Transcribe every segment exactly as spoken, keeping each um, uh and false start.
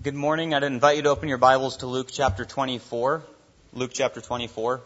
Good morning. I'd invite you to open your Bibles to Luke chapter twenty-four. Luke chapter twenty-four.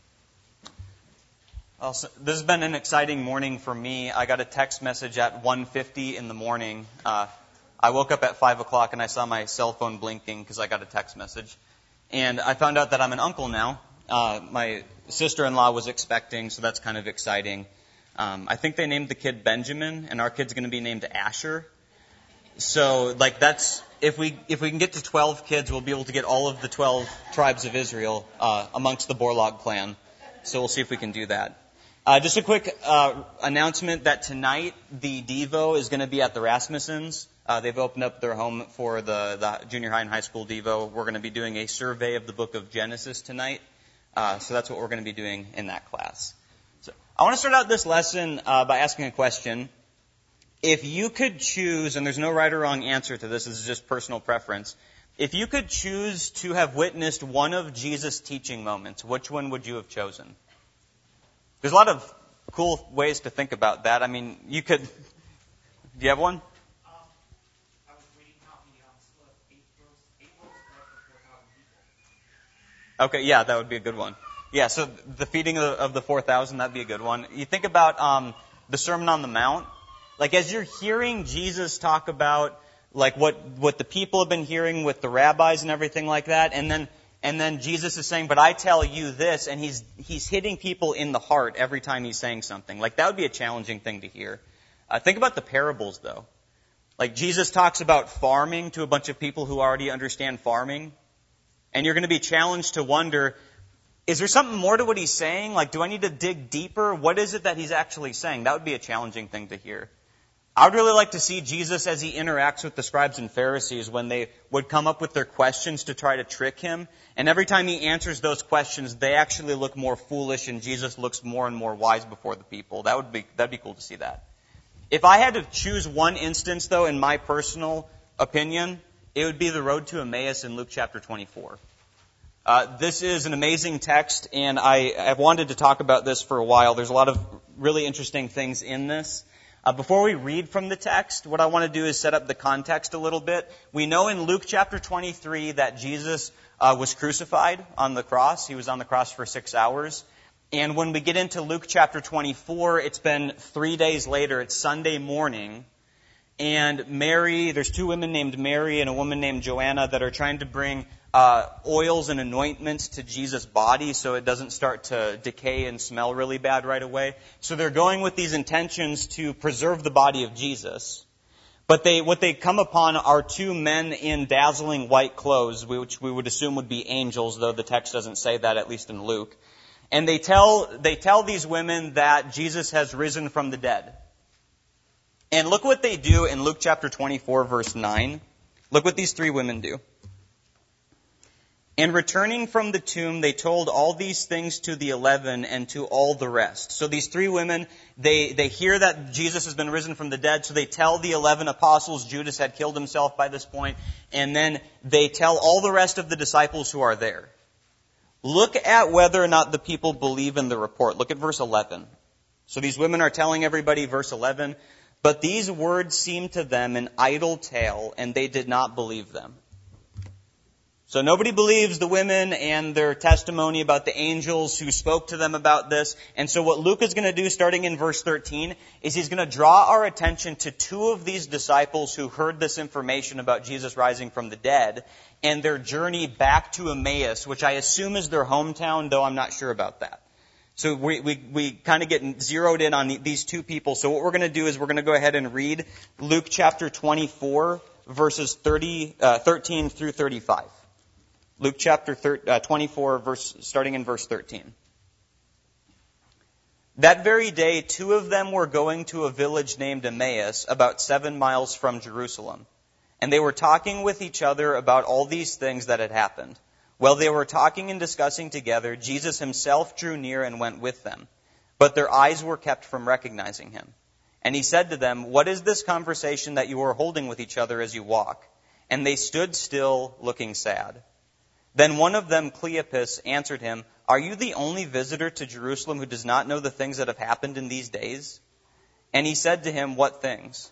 Also, this has been an exciting morning for me. I got a text message at one fifty in the morning. Uh, I woke up at five o'clock and I saw my cell phone blinking because I got a text message. And I found out that I'm an uncle now. Uh, my sister-in-law was expecting, so that's kind of exciting. Um, I think they named the kid Benjamin, and our kid's going to be named Asher. So, like, that's, if we if we can get to twelve kids, we'll be able to get all of the twelve tribes of Israel uh, amongst the Borlaug clan. So we'll see if we can do that. Uh, just a quick uh, announcement that tonight the Devo is going to be at the Rasmussens. Uh, they've opened up their home for the, the junior high and high school Devo. We're going to be doing a survey of the book of Genesis tonight. Uh, so that's what we're going to be doing in that class. So I want to start out this lesson uh, by asking a question. If you could choose, and there's no right or wrong answer to this, this is just personal preference. If you could choose to have witnessed one of Jesus' teaching moments, which one would you have chosen? There's a lot of cool ways to think about that. I mean, you could... Do you have one? Um, I was reading how he um, split eight loaves, eight loaves of bread for four thousand people. Okay, yeah, that would be a good one. Yeah, so the feeding of the, of the four thousand, that'd be a good one. You think about um, the Sermon on the Mount. Like, as you're hearing Jesus talk about, like, what, what the people have been hearing with the rabbis and everything like that, and then, and then Jesus is saying, but I tell you this, and he's, he's hitting people in the heart every time he's saying something. Like, that would be a challenging thing to hear. Uh, think about the parables, though. Like, Jesus talks about farming to a bunch of people who already understand farming, and you're going to be challenged to wonder, is there something more to what he's saying? Like, do I need to dig deeper? What is it that he's actually saying? That would be a challenging thing to hear. I would really like to see Jesus as he interacts with the scribes and Pharisees when they would come up with their questions to try to trick him. And every time he answers those questions, they actually look more foolish and Jesus looks more and more wise before the people. That would be, that'd be cool to see that. If I had to choose one instance, though, in my personal opinion, it would be the road to Emmaus in Luke chapter twenty-four. Uh, this is an amazing text, and I, I've wanted to talk about this for a while. There's a lot of really interesting things in this. Uh, before we read from the text, what I want to do is set up the context a little bit. We know in Luke chapter twenty-three that Jesus uh, was crucified on the cross. He was on the cross for six hours. And when we get into Luke chapter twenty-four, it's been three days later. It's Sunday morning. And Mary, there's two women named Mary and a woman named Joanna that are trying to bring uh, oils and anointments to Jesus' body so it doesn't start to decay and smell really bad right away. So they're going with these intentions to preserve the body of Jesus. But they, what they come upon are two men in dazzling white clothes, which we would assume would be angels, though the text doesn't say that, at least in Luke. And they tell, they tell these women that Jesus has risen from the dead. And look what they do in Luke chapter twenty-four, verse nine. Look what these three women do. And returning from the tomb, they told all these things to the eleven and to all the rest. So these three women, they, they hear that Jesus has been risen from the dead, so they tell the eleven apostles. Judas had killed himself by this point. And then they tell all the rest of the disciples who are there. Look at whether or not the people believe in the report. Look at verse eleven. So these women are telling everybody, verse eleven, but these words seemed to them an idle tale, and they did not believe them. So nobody believes the women and their testimony about the angels who spoke to them about this. And so what Luke is going to do, starting in verse thirteen, is he's going to draw our attention to two of these disciples who heard this information about Jesus rising from the dead and their journey back to Emmaus, which I assume is their hometown, though I'm not sure about that. So we, we, we kind of get zeroed in on these two people. So what we're going to do is we're going to go ahead and read Luke chapter twenty-four, verses thirty, uh, thirteen through thirty-five. Luke chapter twenty-four, verse, starting in verse thirteen. That very day, two of them were going to a village named Emmaus, about seven miles from Jerusalem. And they were talking with each other about all these things that had happened. While they were talking and discussing together, Jesus himself drew near and went with them. But their eyes were kept from recognizing him. And he said to them, "What is this conversation that you are holding with each other as you walk?" And they stood still, looking sad. Then one of them, Cleopas, answered him, "Are you the only visitor to Jerusalem who does not know the things that have happened in these days?" And he said to him, "What things?"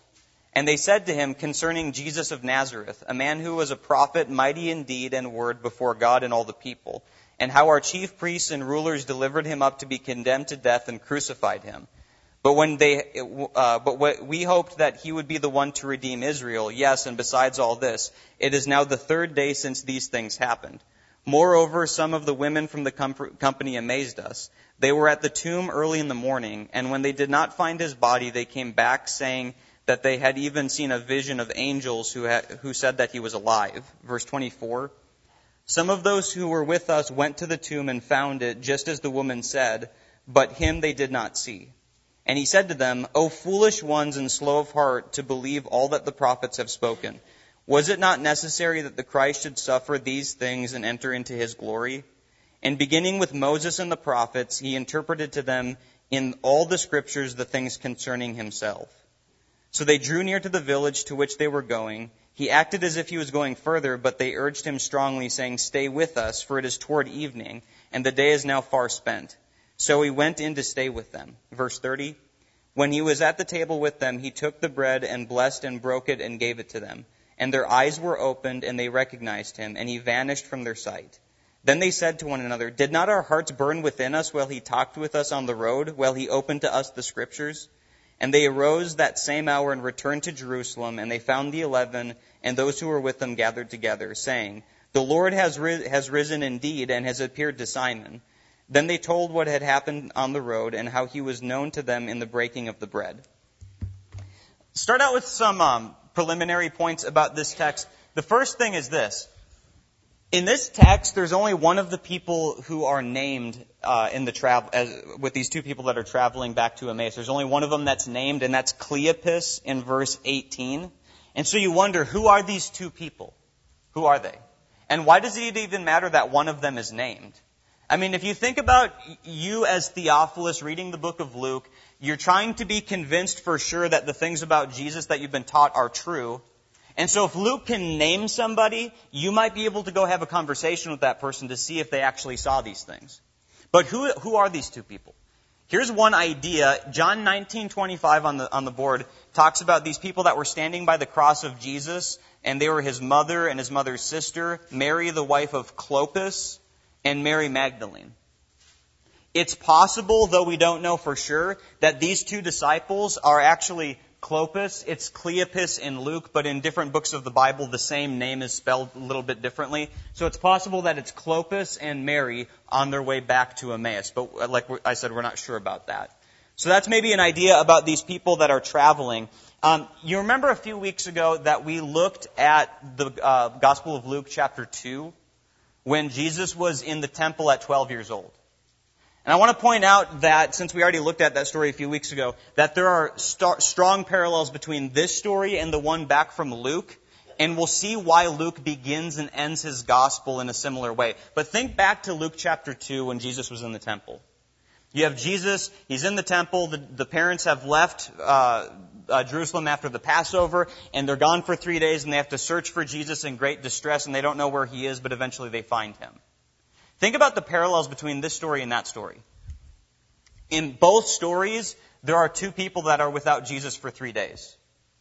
And they said to him concerning Jesus of Nazareth, a man who was a prophet, mighty in deed and word before God and all the people, and how our chief priests and rulers delivered him up to be condemned to death and crucified him. But when they, uh, but what we hoped that he would be the one to redeem Israel. Yes, and besides all this, it is now the third day since these things happened. Moreover, some of the women from the com- company amazed us. They were at the tomb early in the morning, and when they did not find his body, they came back saying that they had even seen a vision of angels who had, who said that he was alive. Verse twenty-four. Some of those who were with us went to the tomb and found it just as the woman said, but him they did not see. And he said to them, O foolish ones and slow of heart to believe all that the prophets have spoken. Was it not necessary that the Christ should suffer these things and enter into his glory? And beginning with Moses and the prophets, he interpreted to them in all the scriptures the things concerning himself. So they drew near to the village to which they were going. He acted as if he was going further, but they urged him strongly, saying, Stay with us, for it is toward evening, and the day is now far spent. So he went in to stay with them. Verse thirty. When he was at the table with them, he took the bread and blessed and broke it and gave it to them. And their eyes were opened, and they recognized him, and he vanished from their sight. Then they said to one another, Did not our hearts burn within us while he talked with us on the road, while he opened to us the scriptures? And they arose that same hour and returned to Jerusalem, and they found the eleven and those who were with them gathered together, saying, The Lord has, ri- has risen indeed and has appeared to Simon. Then they told what had happened on the road and how he was known to them in the breaking of the bread. Start out with some um, preliminary points about this text. The first thing is this. In this text, there's only one of the people who are named uh, in the travel as, with these two people that are traveling back to Emmaus. There's only one of them that's named, and that's Cleopas in verse eighteen. And so you wonder, who are these two people? Who are they? And why does it even matter that one of them is named? I mean, if you think about you as Theophilus reading the book of Luke, you're trying to be convinced for sure that the things about Jesus that you've been taught are true. And so if Luke can name somebody, you might be able to go have a conversation with that person to see if they actually saw these things. But who who are these two people? Here's one idea. John nineteen twenty-five on the on the board talks about these people that were standing by the cross of Jesus, and they were his mother and his mother's sister, Mary the wife of Clopas, and Mary Magdalene. It's possible, though we don't know for sure, that these two disciples are actually Clopas. It's Cleopas in Luke, but in different books of the Bible, the same name is spelled a little bit differently. So it's possible that it's Clopas and Mary on their way back to Emmaus. But like I said, we're not sure about that. So that's maybe an idea about these people that are traveling. Um, you remember a few weeks ago that we looked at the uh, Gospel of Luke chapter two when Jesus was in the temple at twelve years old. And I want to point out that, since we already looked at that story a few weeks ago, that there are st- strong parallels between this story and the one back from Luke. And we'll see why Luke begins and ends his gospel in a similar way. But think back to Luke chapter two when Jesus was in the temple. You have Jesus, he's in the temple, the, the parents have left uh, uh, Jerusalem after the Passover, and they're gone for three days, and they have to search for Jesus in great distress, and they don't know where he is, but eventually they find him. Think about the parallels between this story and that story. In both stories, there are two people that are without Jesus for three days.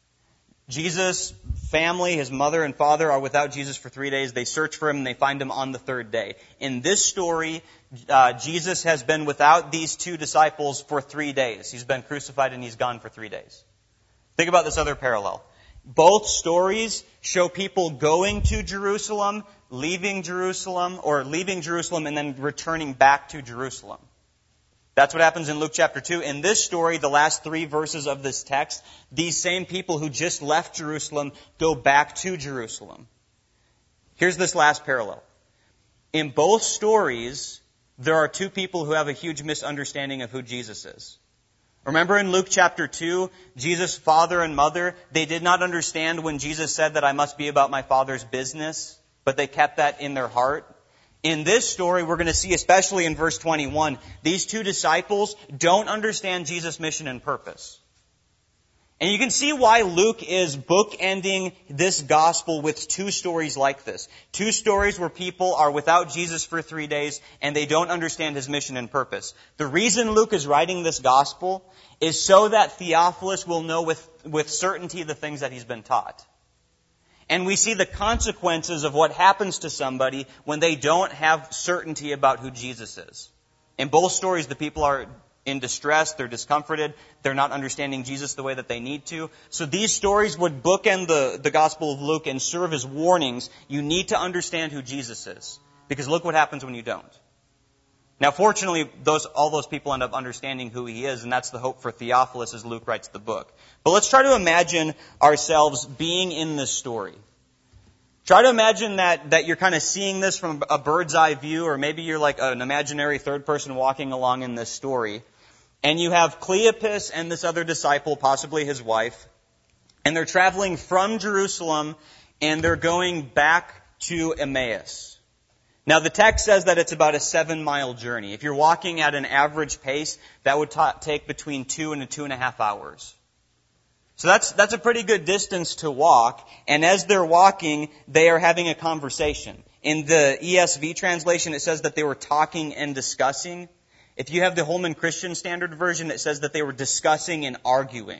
Jesus' family, his mother and father, are without Jesus for three days. They search for him and they find him on the third day. In this story, uh, Jesus has been without these two disciples for three days. He's been crucified and he's gone for three days. Think about this other parallel. Both stories show people going to Jerusalem, leaving Jerusalem, or leaving Jerusalem and then returning back to Jerusalem. That's what happens in Luke chapter two. In this story, the last three verses of this text, these same people who just left Jerusalem go back to Jerusalem. Here's this last parallel. In both stories, there are two people who have a huge misunderstanding of who Jesus is. Remember in Luke chapter two, Jesus' father and mother, they did not understand when Jesus said that I must be about my Father's business, but they kept that in their heart. In this story, we're going to see, especially in verse twenty-one, these two disciples don't understand Jesus' mission and purpose. And you can see why Luke is bookending this gospel with two stories like this. Two stories where people are without Jesus for three days and they don't understand his mission and purpose. The reason Luke is writing this gospel is so that Theophilus will know with, with certainty the things that he's been taught. And we see the consequences of what happens to somebody when they don't have certainty about who Jesus is. In both stories, the people are in distress, they're discomforted, they're not understanding Jesus the way that they need to. So these stories would bookend the, the Gospel of Luke and serve as warnings. You need to understand who Jesus is. Because look what happens when you don't. Now fortunately, those, all those people end up understanding who he is, and that's the hope for Theophilus as Luke writes the book. But let's try to imagine ourselves being in this story. Try to imagine that, that you're kind of seeing this from a bird's eye view, or maybe you're like an imaginary third person walking along in this story. And you have Cleopas and this other disciple, possibly his wife, and they're traveling from Jerusalem and they're going back to Emmaus. Now the text says that it's about a seven mile journey. If you're walking at an average pace, that would ta- take between two and a two and a half hours. So that's, that's a pretty good distance to walk. And as they're walking, they are having a conversation. In the E S V translation, it says that they were talking and discussing. If you have the Holman Christian Standard Version, it says that they were discussing and arguing.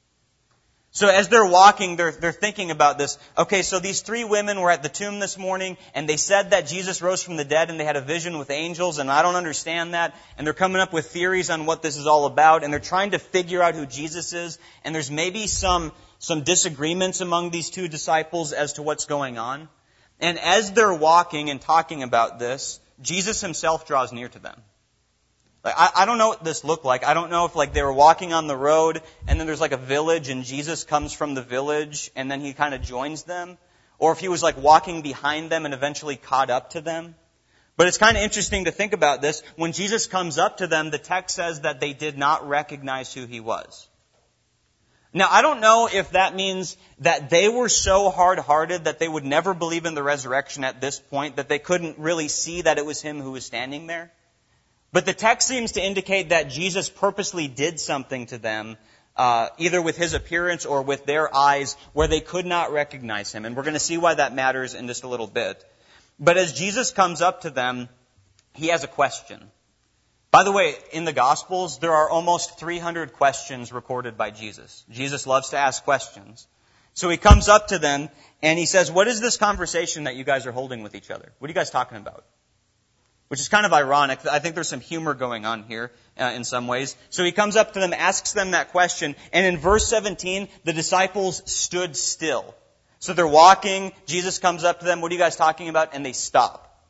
So as they're walking, they're, they're thinking about this. Okay, so these three women were at the tomb this morning, and they said that Jesus rose from the dead, and they had a vision with angels, and I don't understand that. And they're coming up with theories on what this is all about, and they're trying to figure out who Jesus is. And there's maybe some, some disagreements among these two disciples as to what's going on. And as they're walking and talking about this, Jesus himself draws near to them. Like, I, I don't know what this looked like. I don't know if like they were walking on the road and then there's like a village and Jesus comes from the village and then he kind of joins them. Or if he was like walking behind them and eventually caught up to them. But it's kind of interesting to think about this. When Jesus comes up to them, the text says that they did not recognize who he was. Now, I don't know if that means that they were so hard-hearted that they would never believe in the resurrection at this point, that they couldn't really see that it was him who was standing there. But the text seems to indicate that Jesus purposely did something to them, uh, either with his appearance or with their eyes, where they could not recognize him. And we're going to see why that matters in just a little bit. But as Jesus comes up to them, he has a question. By the way, in the Gospels, there are almost three hundred questions recorded by Jesus. Jesus loves to ask questions. So he comes up to them and he says, what is this conversation that you guys are holding with each other? What are you guys talking about? Which is kind of ironic. I think there's some humor going on here uh, in some ways. So he comes up to them, asks them that question, and in verse seventeen, the disciples stood still. So they're walking, Jesus comes up to them, what are you guys talking about? And they stop.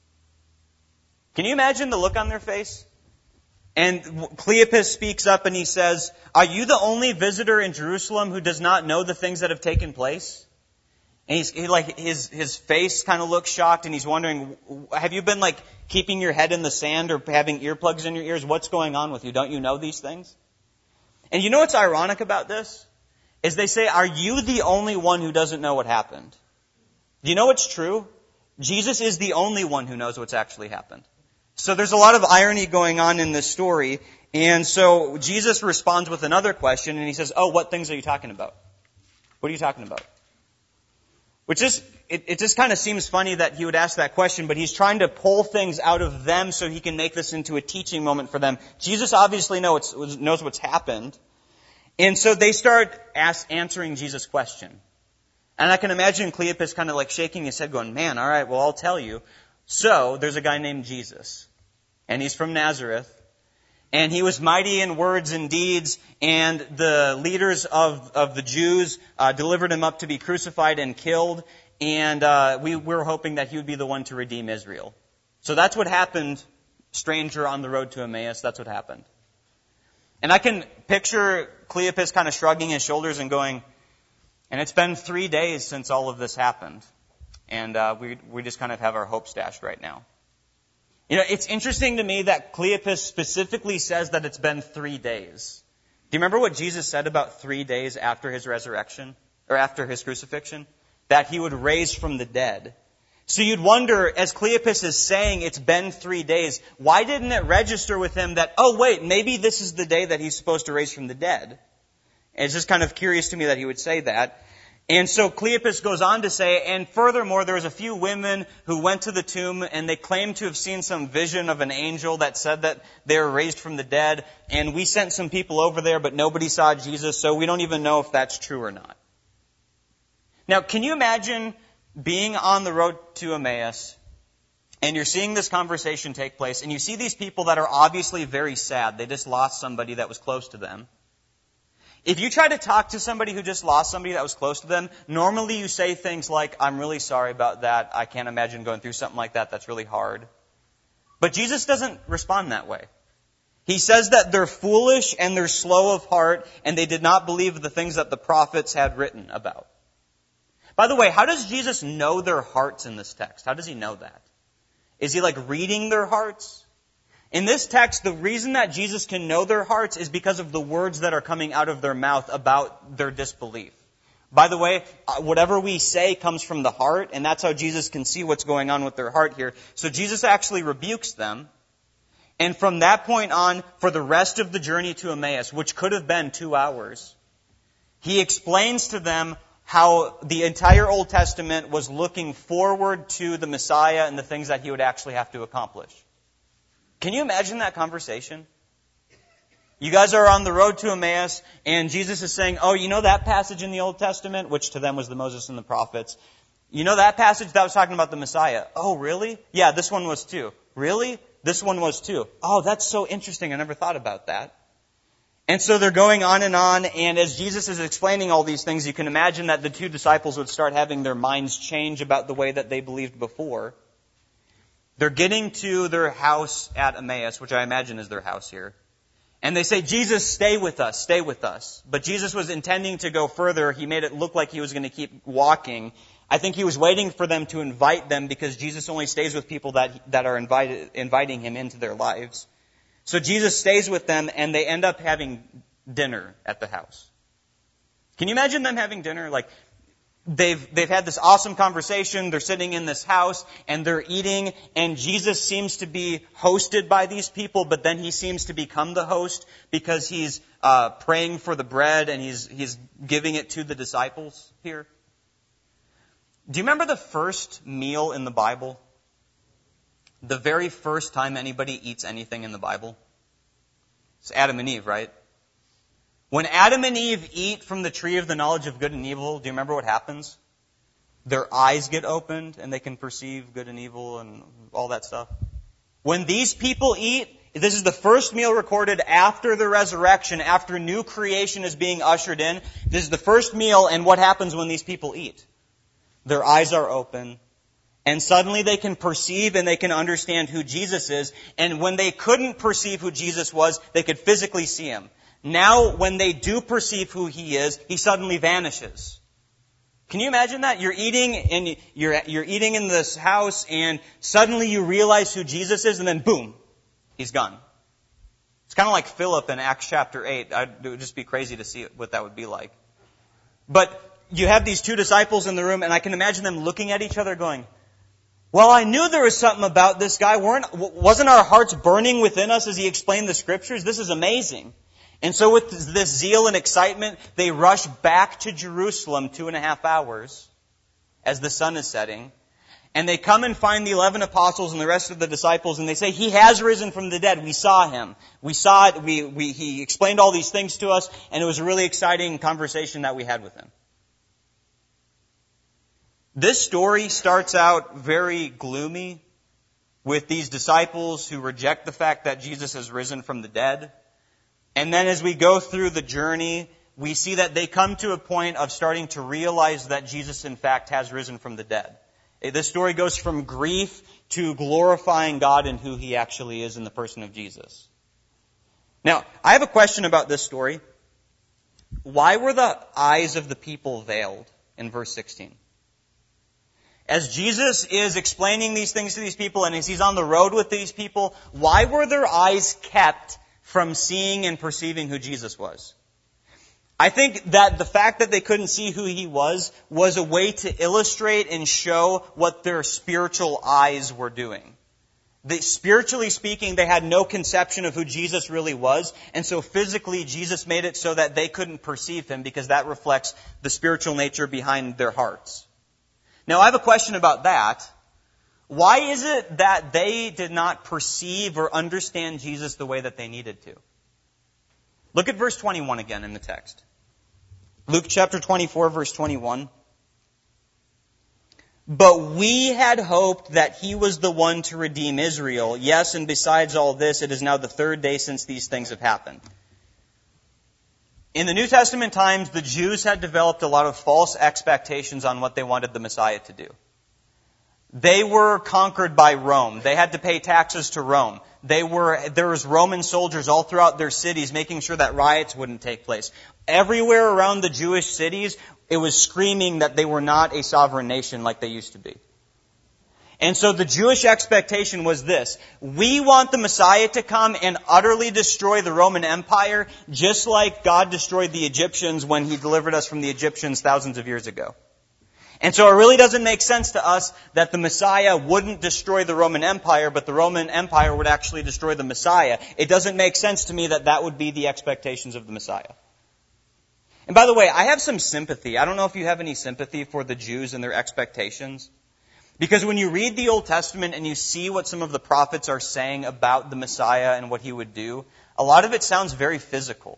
Can you imagine the look on their face? And Cleopas speaks up and he says, are you the only visitor in Jerusalem who does not know the things that have taken place? And he's he like his his face kind of looks shocked, and he's wondering, have you been like keeping your head in the sand or having earplugs in your ears? What's going on with you? Don't you know these things? And you know what's ironic about this? Is they say, are you the only one who doesn't know what happened? Do you know what's true? Jesus is the only one who knows what's actually happened. So there's a lot of irony going on in this story. And so Jesus responds with another question, and he says, oh, what things are you talking about? What are you talking about? Which is, it, it just kind of seems funny that he would ask that question, but he's trying to pull things out of them so he can make this into a teaching moment for them. Jesus obviously knows, knows what's happened. And so they start ask, answering Jesus' question. And I can imagine Cleopas kind of like shaking his head going, man, all right, well, I'll tell you. So there's a guy named Jesus, and he's from Nazareth. And he was mighty in words and deeds, and the leaders of, of the Jews uh, delivered him up to be crucified and killed, and uh, we, we were hoping that he would be the one to redeem Israel. So that's what happened, stranger on the road to Emmaus, that's what happened. And I can picture Cleopas kind of shrugging his shoulders and going, and it's been three days since all of this happened, and uh, we, we just kind of have our hopes dashed right now. You know, it's interesting to me that Cleopas specifically says that it's been three days. Do you remember what Jesus said about three days after his resurrection, or after his crucifixion? That he would raise from the dead. So you'd wonder, as Cleopas is saying it's been three days, why didn't it register with him that, oh wait, maybe this is the day that he's supposed to raise from the dead? And it's just kind of curious to me that he would say that. And so Cleopas goes on to say, and furthermore, there was a few women who went to the tomb and they claimed to have seen some vision of an angel that said that they were raised from the dead. And we sent some people over there, but nobody saw Jesus, so we don't even know if that's true or not. Now, can you imagine being on the road to Emmaus and you're seeing this conversation take place and you see these people that are obviously very sad. They just lost somebody that was close to them. If you try to talk to somebody who just lost somebody that was close to them, normally you say things like, I'm really sorry about that. I can't imagine going through something like that. That's really hard. But Jesus doesn't respond that way. He says that they're foolish and they're slow of heart and they did not believe the things that the prophets had written about. By the way, how does Jesus know their hearts in this text? How does he know that? Is he like reading their hearts? In this text, the reason that Jesus can know their hearts is because of the words that are coming out of their mouth about their disbelief. By the way, whatever we say comes from the heart, and that's how Jesus can see what's going on with their heart here. So Jesus actually rebukes them. And from that point on, for the rest of the journey to Emmaus, which could have been two hours, he explains to them how the entire Old Testament was looking forward to the Messiah and the things that he would actually have to accomplish. Can you imagine that conversation? You guys are on the road to Emmaus, and Jesus is saying, oh, you know that passage in the Old Testament, which to them was the Moses and the prophets. You know that passage that was talking about the Messiah? Oh, really? Yeah, this one was too. Really? This one was too. Oh, that's so interesting. I never thought about that. And so they're going on and on, and as Jesus is explaining all these things, you can imagine that the two disciples would start having their minds change about the way that they believed before. They're getting to their house at Emmaus, which I imagine is their house here. And they say, Jesus, stay with us, stay with us. But Jesus was intending to go further. He made it look like he was going to keep walking. I think he was waiting for them to invite them because Jesus only stays with people that, that are invited, inviting him into their lives. So Jesus stays with them and they end up having dinner at the house. Can you imagine them having dinner? Like, They've, they've had this awesome conversation. They're sitting in this house and they're eating, and Jesus seems to be hosted by these people, but then he seems to become the host because he's uh, praying for the bread and he's, he's giving it to the disciples here. Do you remember the first meal in the Bible? The very first time anybody eats anything in the Bible? It's Adam and Eve, right? When Adam and Eve eat from the tree of the knowledge of good and evil, do you remember what happens? Their eyes get opened and they can perceive good and evil and all that stuff. When these people eat, this is the first meal recorded after the resurrection, after new creation is being ushered in. This is the first meal, and what happens when these people eat? Their eyes are open, and suddenly they can perceive and they can understand who Jesus is. And when they couldn't perceive who Jesus was, they could physically see him. Now, when they do perceive who he is, he suddenly vanishes. Can you imagine that? You're eating and you're you're eating in this house, and suddenly you realize who Jesus is, and then boom, he's gone. It's kind of like Philip in Acts chapter eight. I'd, it would just be crazy to see what that would be like. But you have these two disciples in the room, and I can imagine them looking at each other, going, "Well, I knew there was something about this guy. Weren't wasn't our hearts burning within us as he explained the scriptures? This is amazing." And so with this zeal and excitement, they rush back to Jerusalem two and a half hours as the sun is setting. And they come and find the eleven apostles and the rest of the disciples, and they say, he has risen from the dead. We saw him. We saw it. We, we, he explained all these things to us, and it was a really exciting conversation that we had with him. This story starts out very gloomy with these disciples who reject the fact that Jesus has risen from the dead. And then as we go through the journey, we see that they come to a point of starting to realize that Jesus, in fact, has risen from the dead. This story goes from grief to glorifying God and who he actually is in the person of Jesus. Now, I have a question about this story. Why were the eyes of the people veiled in verse sixteen? As Jesus is explaining these things to these people and as he's on the road with these people, why were their eyes kept from seeing and perceiving who Jesus was? I think that the fact that they couldn't see who he was was a way to illustrate and show what their spiritual eyes were doing. They, spiritually speaking, they had no conception of who Jesus really was, and so physically Jesus made it so that they couldn't perceive him because that reflects the spiritual nature behind their hearts. Now I have a question about that. Why is it that they did not perceive or understand Jesus the way that they needed to? Look at verse twenty-one again in the text. Luke chapter twenty-four, verse twenty-one. But we had hoped that he was the one to redeem Israel. Yes, and besides all this, it is now the third day since these things have happened. In the New Testament times, the Jews had developed a lot of false expectations on what they wanted the Messiah to do. They were conquered by Rome. They had to pay taxes to Rome. They were, there was Roman soldiers all throughout their cities making sure that riots wouldn't take place. Everywhere around the Jewish cities, it was screaming that they were not a sovereign nation like they used to be. And so the Jewish expectation was this: we want the Messiah to come and utterly destroy the Roman Empire, just like God destroyed the Egyptians when he delivered us from the Egyptians thousands of years ago. And so it really doesn't make sense to us that the Messiah wouldn't destroy the Roman Empire, but the Roman Empire would actually destroy the Messiah. It doesn't make sense to me that that would be the expectations of the Messiah. And by the way, I have some sympathy. I don't know if you have any sympathy for the Jews and their expectations. Because when you read the Old Testament and you see what some of the prophets are saying about the Messiah and what he would do, a lot of it sounds very physical.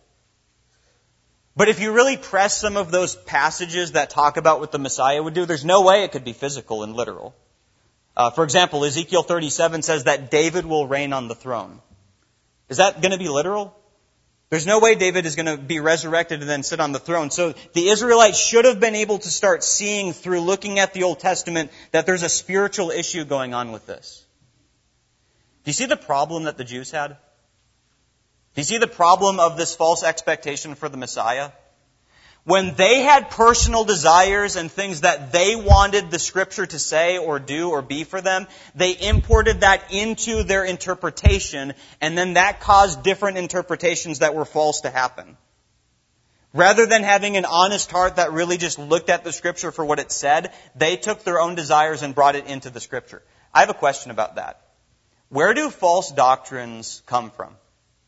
But if you really press some of those passages that talk about what the Messiah would do, there's no way it could be physical and literal. Uh, for example, Ezekiel thirty-seven says that David will reign on the throne. Is that going to be literal? There's no way David is going to be resurrected and then sit on the throne. So the Israelites should have been able to start seeing through looking at the Old Testament that there's a spiritual issue going on with this. Do you see the problem that the Jews had? Do you see the problem of this false expectation for the Messiah? When they had personal desires and things that they wanted the Scripture to say or do or be for them, they imported that into their interpretation, and then that caused different interpretations that were false to happen. Rather than having an honest heart that really just looked at the Scripture for what it said, they took their own desires and brought it into the Scripture. I have a question about that. Where do false doctrines come from?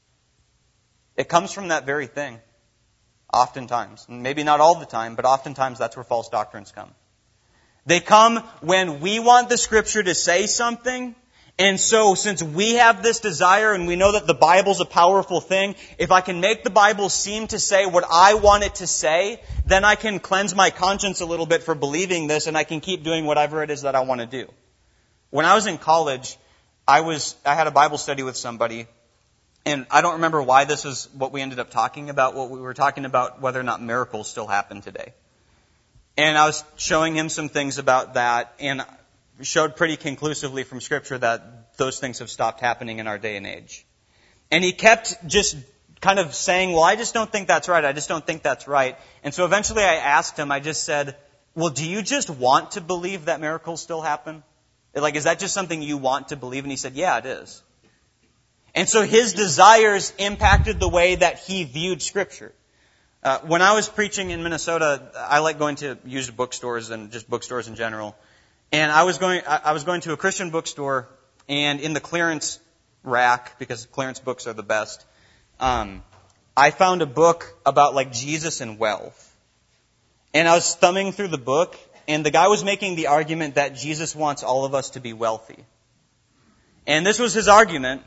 It comes from that very thing. Oftentimes. Maybe not all the time, but oftentimes that's where false doctrines come. They come when we want the Scripture to say something, and so since we have this desire and we know that the Bible's a powerful thing, if I can make the Bible seem to say what I want it to say, then I can cleanse my conscience a little bit for believing this, and I can keep doing whatever it is that I want to do. When I was in college, I was I had a Bible study with somebody. And I don't remember why this is what we ended up talking about. What we were talking about, whether or not miracles still happen today. And I was showing him some things about that, and showed pretty conclusively from Scripture that those things have stopped happening in our day and age. And he kept just kind of saying, well, I just don't think that's right. I just don't think that's right. And so eventually I asked him, I just said, well, do you just want to believe that miracles still happen? Like, is that just something you want to believe? And he said, yeah, it is. And so his desires impacted the way that he viewed Scripture. Uh, when I was preaching in Minnesota, I like going to used bookstores and just bookstores in general. And I was going, I was going to a Christian bookstore, and in the clearance rack, because clearance books are the best, um, I found a book about like Jesus and wealth. And I was thumbing through the book, and the guy was making the argument that Jesus wants all of us to be wealthy. And this was his argument.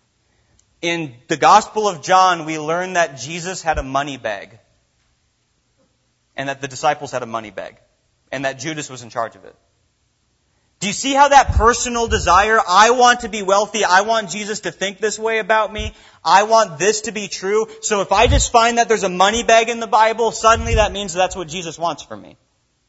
In the Gospel of John, we learn that Jesus had a money bag. And that the disciples had a money bag. And that Judas was in charge of it. Do you see how that personal desire, I want to be wealthy, I want Jesus to think this way about me, I want this to be true, so if I just find that there's a money bag in the Bible, suddenly that means that's what Jesus wants for me.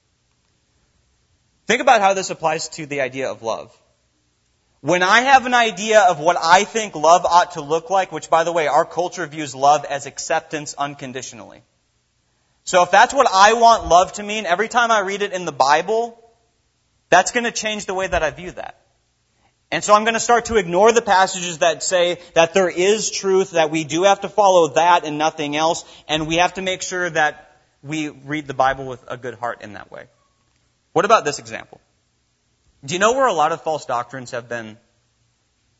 Think about how this applies to the idea of love. When I have an idea of what I think love ought to look like, which, by the way, our culture views love as acceptance unconditionally. So if that's what I want love to mean, every time I read it in the Bible, that's going to change the way that I view that. And so I'm going to start to ignore the passages that say that there is truth, that we do have to follow that and nothing else, and we have to make sure that we read the Bible with a good heart in that way. What about this example? Do you know where a lot of false doctrines have been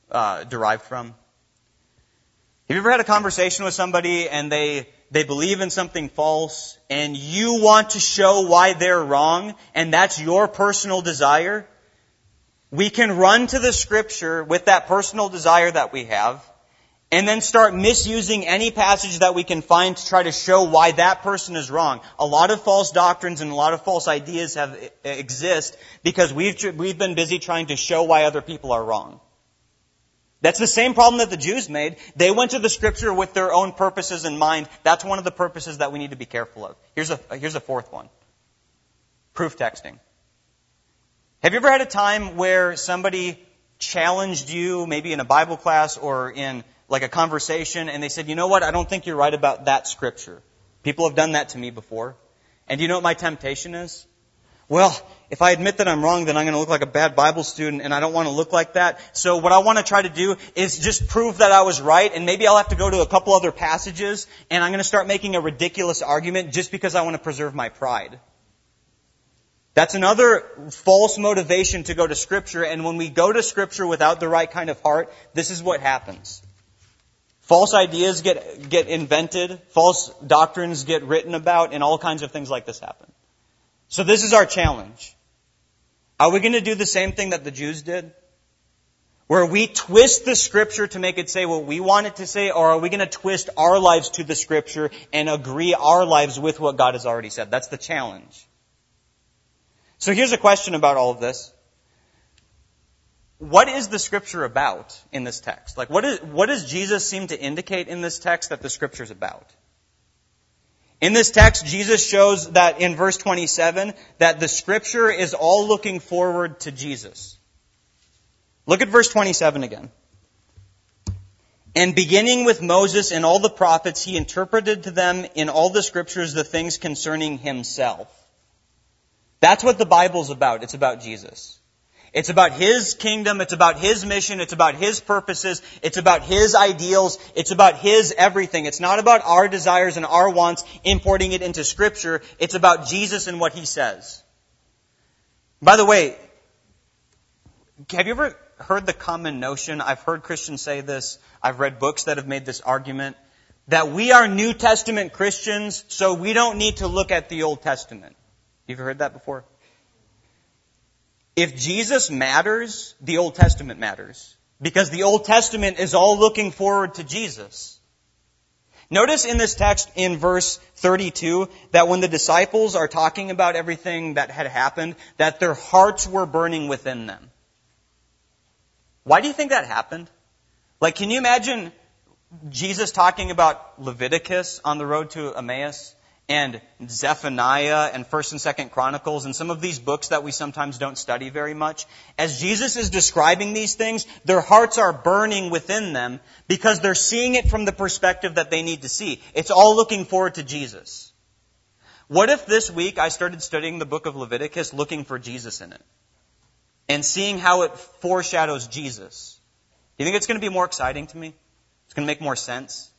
uh, derived from? Have you ever had a conversation with somebody and they they believe in something false and you want to show why they're wrong and that's your personal desire? We can run to the Scripture with that personal desire that we have and then start misusing any passage that we can find to try to show why that person is wrong. A lot of false doctrines and a lot of false ideas have exist because we've we've been busy trying to show why other people are wrong. That's the same problem that the Jews made. They went to the Scripture with their own purposes in mind. That's one of the purposes that we need to be careful of. Here's a here's a fourth one. Proof texting. Have you ever had a time where somebody challenged you, maybe in a Bible class or in like a conversation, and they said, you know what, I don't think you're right about that Scripture. People have done that to me before. And do you know what my temptation is? Well, if I admit that I'm wrong, then I'm going to look like a bad Bible student, and I don't want to look like that. So what I want to try to do is just prove that I was right, and maybe I'll have to go to a couple other passages, and I'm going to start making a ridiculous argument just because I want to preserve my pride. That's another false motivation to go to Scripture, and when we go to Scripture without the right kind of heart, this is what happens. False ideas get get invented, false doctrines get written about, and all kinds of things like this happen. So this is our challenge. Are we going to do the same thing that the Jews did? Where we twist the Scripture to make it say what we want it to say, or are we going to twist our lives to the Scripture and agree our lives with what God has already said? That's the challenge. So here's a question about all of this. What is the Scripture about in this text? Like, what is what does Jesus seem to indicate in this text that the Scripture is about? In this text, Jesus shows that in verse twenty-seven, that the Scripture is all looking forward to Jesus. Look at verse twenty-seven again. And beginning with Moses and all the prophets, he interpreted to them in all the Scriptures the things concerning himself. That's what the Bible's about. It's about Jesus. It's about His kingdom. It's about His mission. It's about His purposes. It's about His ideals. It's about His everything. It's not about our desires and our wants, importing it into Scripture. It's about Jesus and what He says. By the way, have you ever heard the common notion? I've heard Christians say this. I've read books that have made this argument. That we are New Testament Christians, so we don't need to look at the Old Testament. You've heard that before? If Jesus matters, the Old Testament matters. Because the Old Testament is all looking forward to Jesus. Notice in this text in verse thirty-two that when the disciples are talking about everything that had happened, that their hearts were burning within them. Why do you think that happened? Like, can you imagine Jesus talking about Leviticus on the road to Emmaus? And Zephaniah and First and Second Chronicles and some of these books that we sometimes don't study very much. As Jesus is describing these things, their hearts are burning within them because they're seeing it from the perspective that they need to see. It's all looking forward to Jesus. What if this week I started studying the book of Leviticus looking for Jesus in it? And seeing how it foreshadows Jesus. Do you think it's going to be more exciting to me? It's going to make more sense?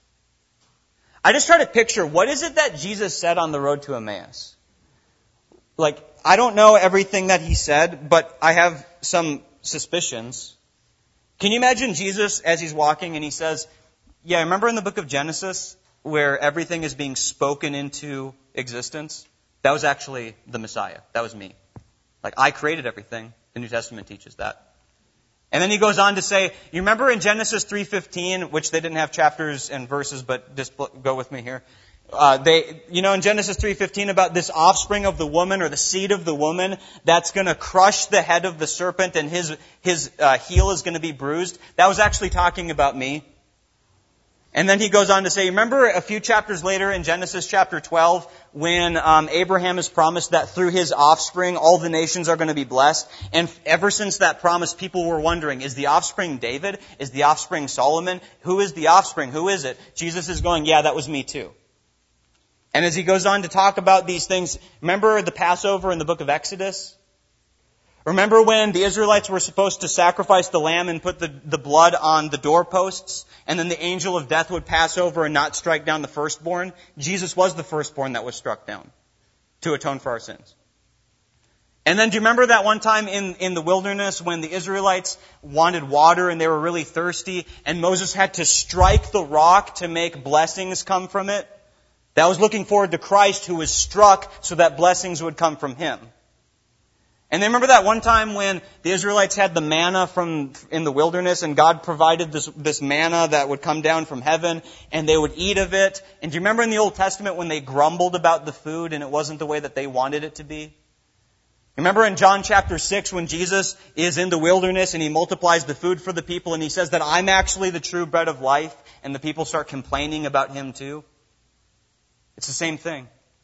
I just try to picture, what is it that Jesus said on the road to Emmaus? Like, I don't know everything that He said, but I have some suspicions. Can you imagine Jesus as He's walking and He says, yeah, remember in the book of Genesis where everything is being spoken into existence? That was actually the Messiah. That was me. Like, I created everything. The New Testament teaches that. And then he goes on to say, you remember in Genesis three fifteen, which they didn't have chapters and verses, but just go with me here. Uh, they, you know, in Genesis three fifteen about this offspring of the woman or the seed of the woman that's going to crush the head of the serpent and his his uh, heel is going to be bruised. That was actually talking about me. And then he goes on to say, remember a few chapters later in Genesis chapter twelve when um, Abraham is promised that through his offspring all the nations are going to be blessed. And ever since that promise, people were wondering, is the offspring David? Is the offspring Solomon? Who is the offspring? Who is it? Jesus is going, yeah, that was me too. And as he goes on to talk about these things, remember the Passover in the book of Exodus? Remember when the Israelites were supposed to sacrifice the lamb and put the, the blood on the doorposts? And then the angel of death would pass over and not strike down the firstborn? Jesus was the firstborn that was struck down to atone for our sins. And then do you remember that one time in, in the wilderness when the Israelites wanted water and they were really thirsty and Moses had to strike the rock to make blessings come from it? That was looking forward to Christ who was struck so that blessings would come from Him. And then remember that one time when the Israelites had the manna from in the wilderness and God provided this, this manna that would come down from heaven and they would eat of it? And do you remember in the Old Testament when they grumbled about the food and it wasn't the way that they wanted it to be? Remember in John chapter six when Jesus is in the wilderness and He multiplies the food for the people and He says that I'm actually the true bread of life, and the people start complaining about Him too? It's the same thing.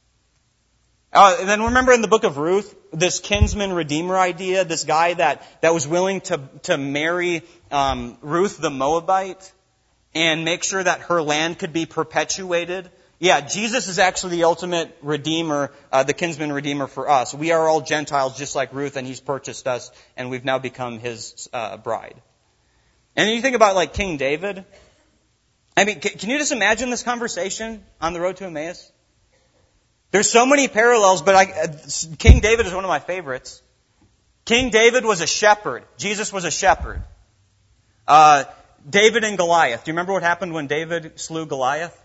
Uh, and then remember in the book of Ruth, this kinsman redeemer idea, this guy that, that was willing to, to marry um, Ruth the Moabite and make sure that her land could be perpetuated. Yeah, Jesus is actually the ultimate redeemer, uh, the kinsman redeemer for us. We are all Gentiles just like Ruth, and He's purchased us, and we've now become His uh, bride. And then you think about like King David. I mean, can you just imagine this conversation on the road to Emmaus? There's so many parallels, but I, uh, King David is one of my favorites. King David was a shepherd. Jesus was a shepherd. Uh, David and Goliath. Do you remember what happened when David slew Goliath?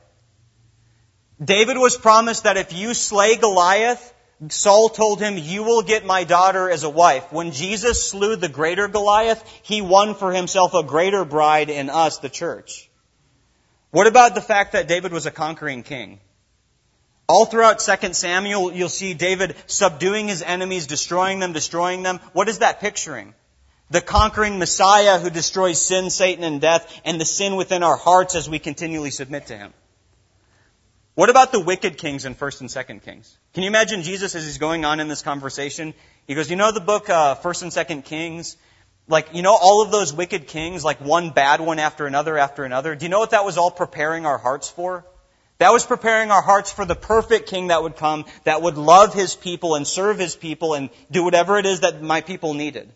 David was promised that if you slay Goliath, Saul told him, you will get my daughter as a wife. When Jesus slew the greater Goliath, He won for Himself a greater bride in us, the church. What about the fact that David was a conquering king? All throughout Second Samuel, you'll see David subduing his enemies, destroying them, destroying them. What is that picturing? The conquering Messiah who destroys sin, Satan, and death, and the sin within our hearts as we continually submit to Him. What about the wicked kings in First and Second Kings? Can you imagine Jesus as He's going on in this conversation? He goes, you know the book uh, First and Second Kings? Like, you know all of those wicked kings, like one bad one after another after another? Do you know what that was all preparing our hearts for? That was preparing our hearts for the perfect king that would come, that would love His people and serve His people and do whatever it is that my people needed.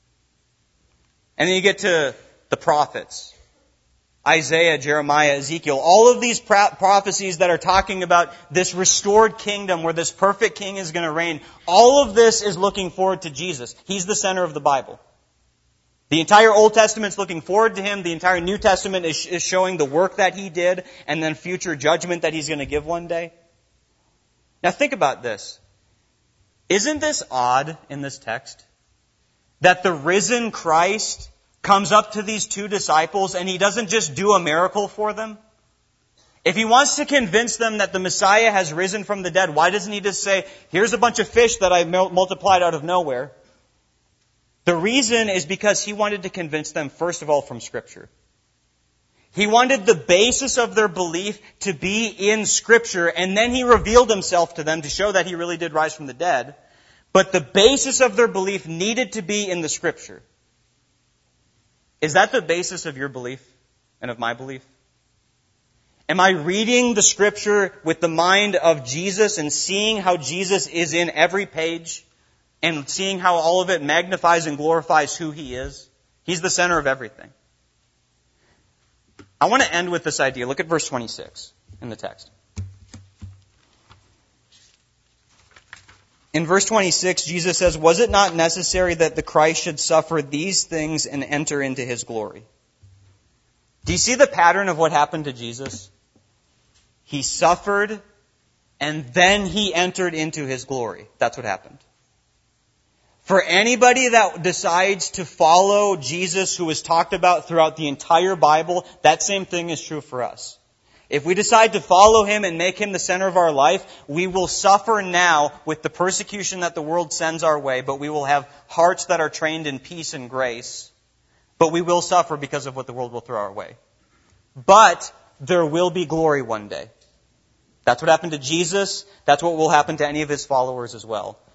And then you get to the prophets. Isaiah, Jeremiah, Ezekiel, all of these prophecies that are talking about this restored kingdom where this perfect king is going to reign, all of this is looking forward to Jesus. He's the center of the Bible. The entire Old Testament's looking forward to Him. The entire New Testament is, is showing the work that He did and then future judgment that He's going to give one day. Now think about this. Isn't this odd in this text? That the risen Christ comes up to these two disciples and He doesn't just do a miracle for them. If He wants to convince them that the Messiah has risen from the dead, why doesn't He just say, here's a bunch of fish that I multiplied out of nowhere? The reason is because He wanted to convince them, first of all, from Scripture. He wanted the basis of their belief to be in Scripture, and then He revealed Himself to them to show that He really did rise from the dead. But the basis of their belief needed to be in the Scripture. Is that the basis of your belief and of my belief? Am I reading the Scripture with the mind of Jesus and seeing how Jesus is in every page? And seeing how all of it magnifies and glorifies who He is? He's the center of everything. I want to end with this idea. Look at verse twenty-six in the text. In verse twenty-six, Jesus says, was it not necessary that the Christ should suffer these things and enter into His glory? Do you see the pattern of what happened to Jesus? He suffered and then He entered into His glory. That's what happened. For anybody that decides to follow Jesus, who is talked about throughout the entire Bible, that same thing is true for us. If we decide to follow Him and make Him the center of our life, we will suffer now with the persecution that the world sends our way, but we will have hearts that are trained in peace and grace. But we will suffer because of what the world will throw our way. But there will be glory one day. That's what happened to Jesus. That's what will happen to any of His followers as well.